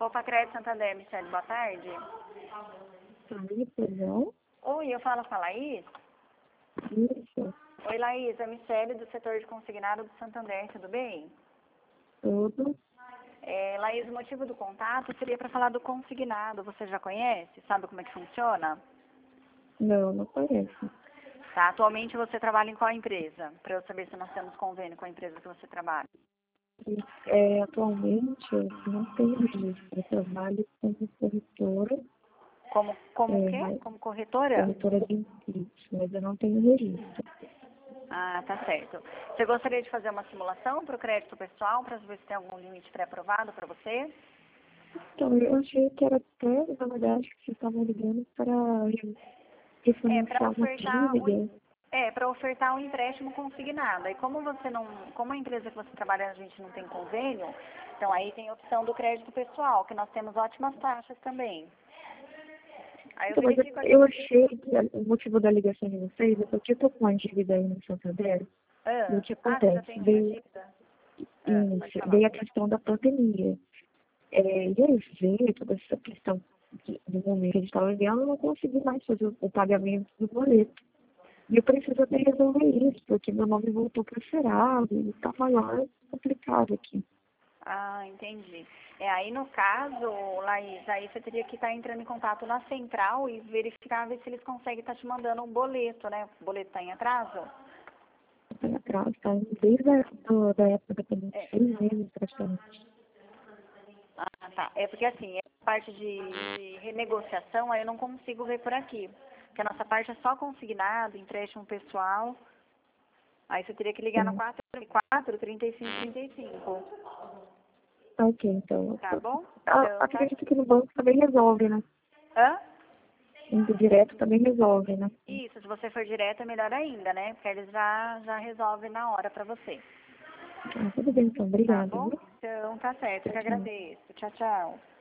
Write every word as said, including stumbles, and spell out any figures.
Copa Crédito Santander, Michele, boa tarde. Oi, perdão? Oi, eu falo com a Laís? Isso, Oi, Laís, é a Michele do setor de consignado do Santander, tudo bem? tudo. É, Laís, o motivo do contato seria para falar do consignado. Você já conhece? Sabe como é que funciona? Não, não conheço. Tá, atualmente você trabalha em qual empresa? Para eu saber se nós temos convênio com a empresa que você trabalha. É, atualmente, eu não tenho registro. Eu trabalho como corretora, Como, como o é, quê? mas- Como corretora? corretora de inscritos, mas eu não tenho registro. Ah, tá certo. Você gostaria de fazer uma simulação para o crédito pessoal, para ver se tem algum limite pré-aprovado para você? Então, eu achei que era até, na verdade, que vocês estavam ligando para É, para refinanciar uma ofertar o, dívida. é, para ofertar um empréstimo consignado. Aí como você não, como a empresa que você trabalha a gente não tem convênio, então aí tem a opção do crédito pessoal, que nós temos ótimas taxas também. Aí eu Então, mas eu, verifico aqui. eu achei que a- o motivo da ligação de vocês é porque eu estou com uma dívida aí no Santander. E o Ah, que ah, você já acontece? tem uma Veio, dívida? Ah, pode isso, falar. veio a questão da pandemia. É, e aí veio toda essa questão de- do momento que a gente estava vivendo, eu não consegui mais fazer o, o pagamento do boleto. E eu preciso até resolver isso, porque meu nome voltou para o Serasa e está maior complicado aqui. Ah, entendi. É, aí no caso, Laís, aí você teria que estar entrando em contato na central e verificar ver se eles conseguem estar te mandando um boleto, né? O boleto está em atraso? Está atrás, está indo desde a do, da época da pandemia, É. seis meses praticamente. Ah, tá. É porque assim, a parte de, de renegociação aí eu não consigo ver por aqui. Porque a nossa parte é só consignado, empréstimo pessoal. Aí você teria que ligar no Então, quatro quatro, trinta e cinco, trinta e cinco. ok, então. Tá bom? Ah, Então tá. acredito que no banco também resolve, né? Hã? Indo direto também resolve, né? Isso, se você for direto é melhor ainda, né? Porque eles já, já resolvem na hora pra você. Ah, tudo bem, então. Tá Obrigada, bom? viu? Então tá certo, eu Tchau, que tchau. agradeço. Tchau, tchau.